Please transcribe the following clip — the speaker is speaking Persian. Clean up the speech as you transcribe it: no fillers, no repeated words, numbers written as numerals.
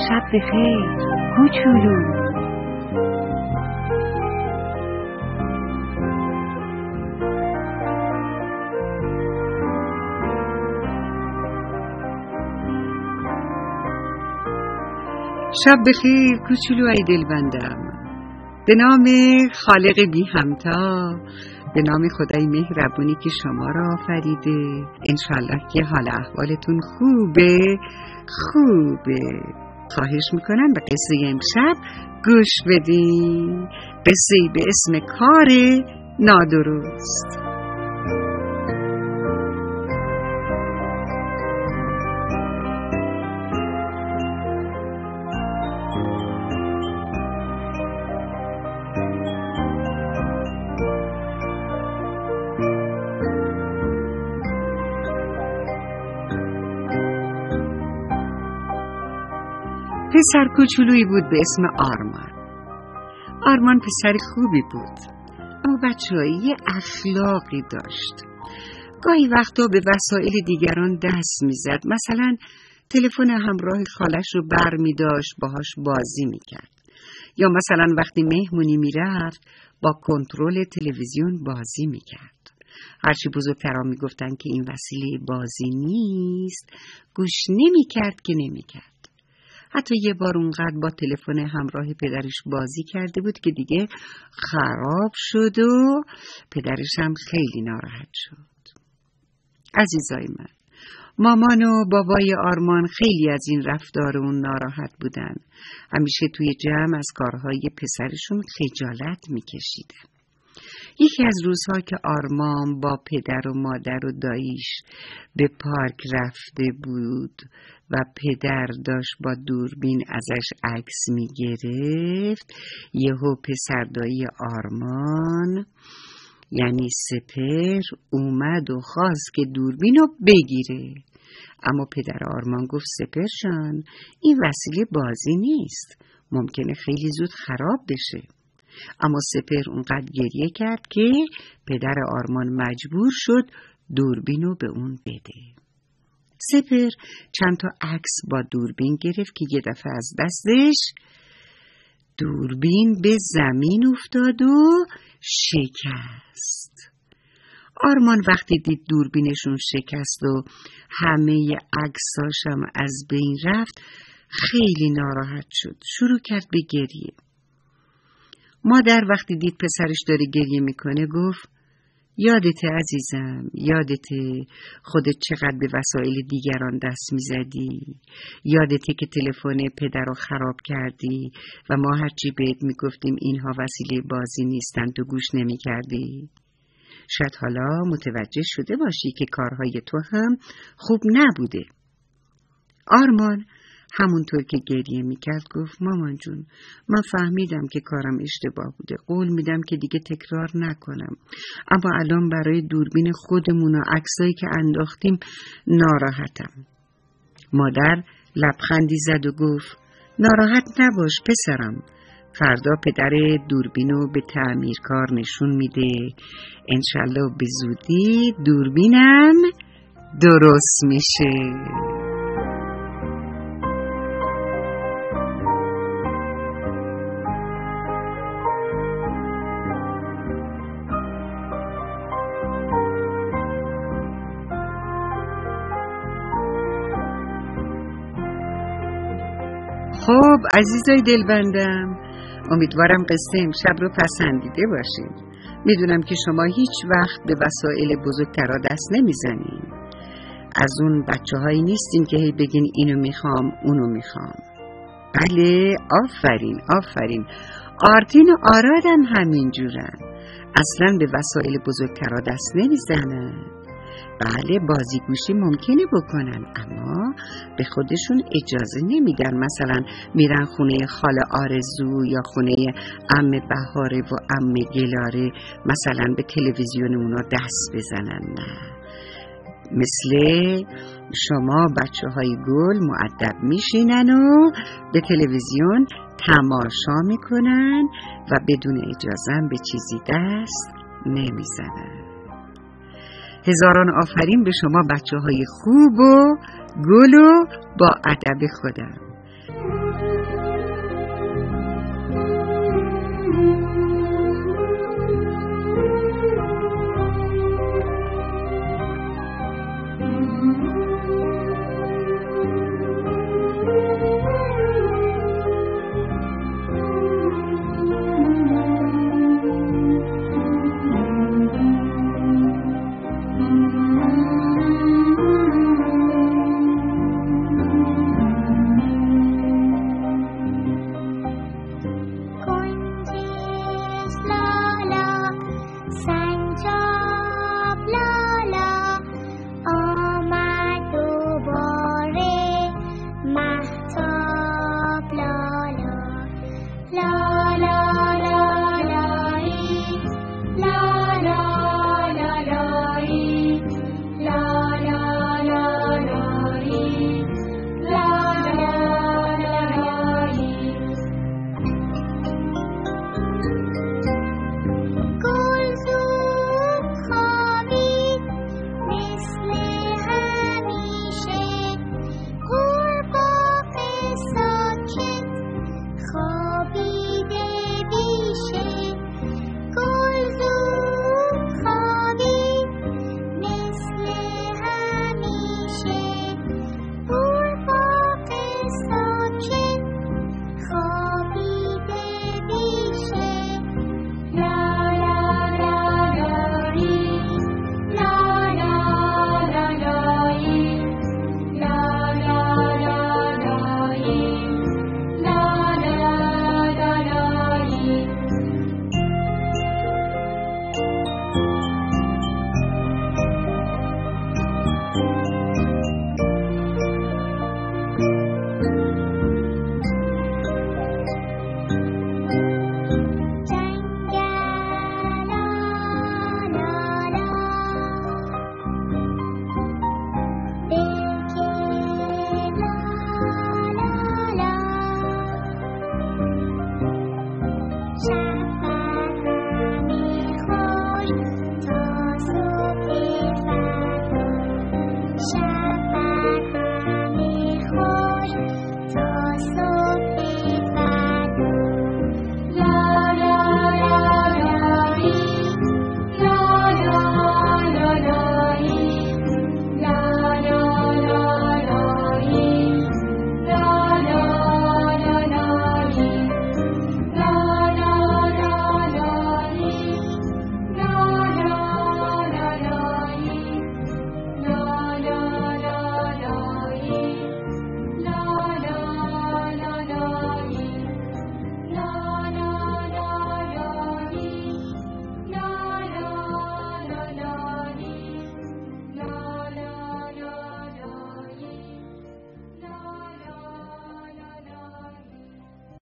شب بخیر کوچولو. شب بخیر کوچولوی دلبندم. به نام خالق بی همتا، به نام خدای مهربونی که شما را آفریده، انشالله که حال احوالتون خوبه. خواهش میکنم به قصه امشب گوش بدین. قصه‌ای به اسم کار نادرست. پسر کوچولویی بود به اسم آرمان. آرمان پسر خوبی بود، اما بچه‌ای اخلاقی داشت. گاهی وقتا به وسایل دیگران دست میزد. مثلا تلفن همراه خالش رو بر می داشت، باهاش بازی میکرد. یا مثلا وقتی مهمونی میرفت با کنترل تلویزیون بازی میکرد. هرچی بزرگترها میگفتن که این وسیله بازی نیست، گوش نمیکرد که نمیکرد. حتی یه بار اونقدر با تلفن همراه پدرش بازی کرده بود که دیگه خراب شد و پدرش هم خیلی ناراحت شد. عزیزای من، مامان و بابای آرمان خیلی از این رفتار اون ناراحت بودن. همیشه توی جمع از کارهای پسرشون خجالت میکشیدن. یکی از روزها که آرمان با پدر و مادر و داییش به پارک رفته بود و پدر داشت با دوربین ازش عکس میگرفت، یهو پسر دایی آرمان یعنی سپر اومد و خواست که دوربینو بگیره. اما پدر آرمان گفت سپر جان، این وسیله بازی نیست، ممکنه خیلی زود خراب بشه. اما سپر اونقدر گریه کرد که پدر آرمان مجبور شد دوربینو به اون بده. سپر چند تا عکس با دوربین گرفت که یه دفعه از دستش دوربین به زمین افتاد و شکست. آرمان وقتی دید دوربینشون شکست و همه عکساشم از بین رفت، خیلی ناراحت شد. شروع کرد به گریه. مادر وقتی دید پسرش داره گریه میکنه گفت یادته عزیزم، یادته خودت چقدر به وسایل دیگران دست میزدی؟ یادته که تلفن پدر رو خراب کردی و ما هرچی بهت میگفتیم اینها وسیله بازی نیستن تو گوش نمیکردی؟ شاید حالا متوجه شده باشی که کارهای تو هم خوب نبوده. آرمان همونطور که گریه میکرد گفت مامان جون، من فهمیدم که کارم اشتباه بوده، قول میدم که دیگه تکرار نکنم، اما الان برای دوربین خودمون و عکسایی که انداختیم ناراحتم. مادر لبخندی زد و گفت ناراحت نباش پسرم، فردا پدر دوربینو به تعمیرکار نشون میده، انشالله به زودی دوربینم درست میشه. خب عزیزای دلبندم، امیدوارم قصه امشب رو پسندیده باشید. میدونم که شما هیچ وقت به وسایل بزرگترا دست نمیزنین. از اون بچه‌هایی نیستین که هی بگین اینو میخوام اونو میخوام. بله، آفرین. آرتین و آرادم همینجورن. اصلاً به وسایل بزرگترا دست نمیزنن. بله، بازیگوشی ممکنه بکنن، اما به خودشون اجازه نمیدن. مثلا میرن خونه خاله آرزو یا خونه عمه بهاره و عمه گلاره، مثلا به تلویزیون اونا دست بزنن. نه، مثل شما بچه‌های گل مؤدب میشینن و به تلویزیون تماشا میکنن و بدون اجازه به چیزی دست نمیزنن. هزاران آفرین به شما بچه‌های خوب و گل و با ادب خودم.